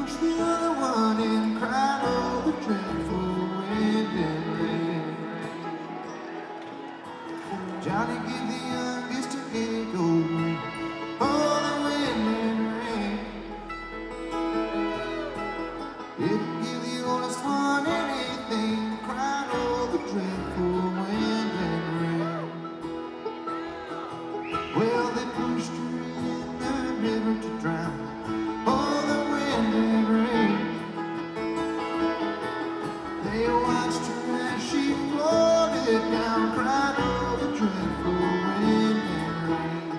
pushed the other one and cried over dreadful wind and rain. Johnny gave the youngest a giggle, oh, the wind and rain. It'll give the oldest one anything, cried over dreadful wind and rain. Well, they pushed her in the river to drown, oh, the wind and rain. They watched her as she floated down, cried over dreadful wind and rain.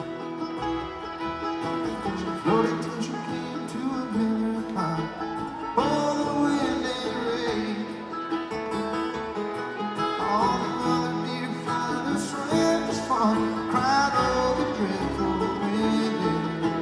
She floated till she came to a river pond, oh, the wind and rain. All the mother needed find her strength was fun, cried over dreadful wind and rain.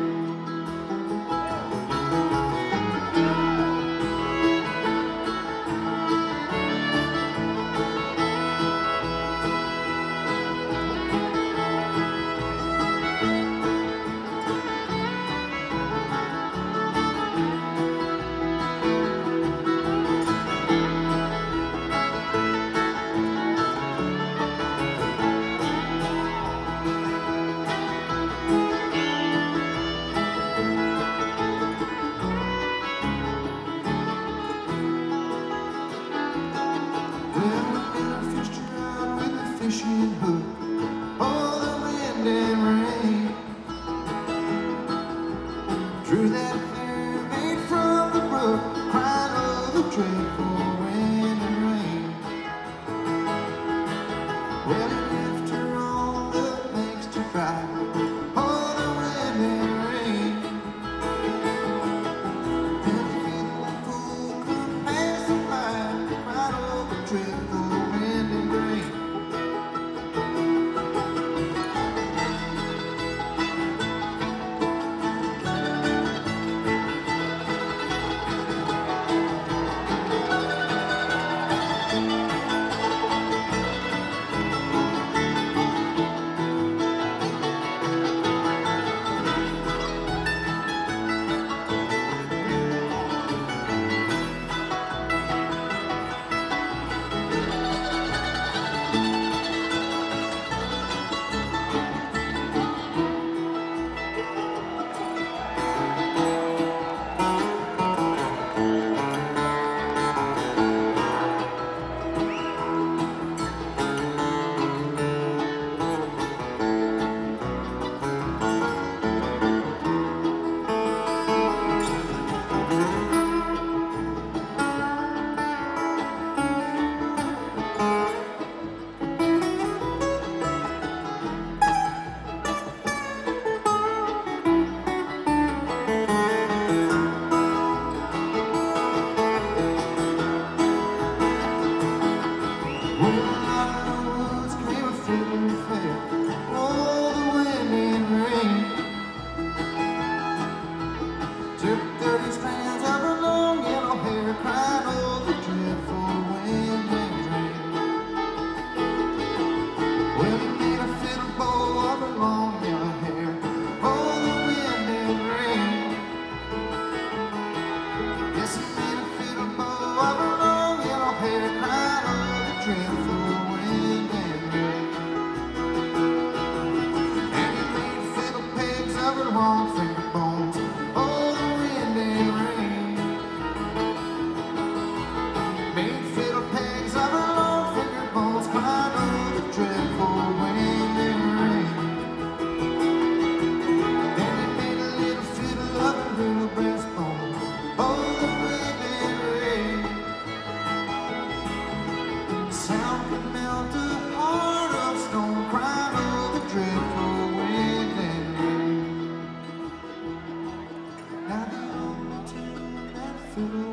Fishing hook, oh, the wind and rain. Drew that mermaid from the brook, cried over dreadful wind and rain. Well, he left her on the banks to dry, oh, the wind and rain. And a little fool come passing by, cried over dreadful wind and rain. Took 30 strands of her long yellow hair, cried over dreadful wind and rain. Well, he made a fiddle bow of her long yellow hair, oh, the wind and rain. Yes, he made a fiddle bow of her long yellow hair, cried over dreadful wind and rain. And he made fiddle pegs of her long finger bones, oh, made fiddle pegs of her long finger bones, cried over dreadful wind and rain. Then he made a little fiddle of her little breastbone, oh, the wind and rain. The sound could melt a heart of stone, cried over dreadful wind and rain. Now the only tune that fiddle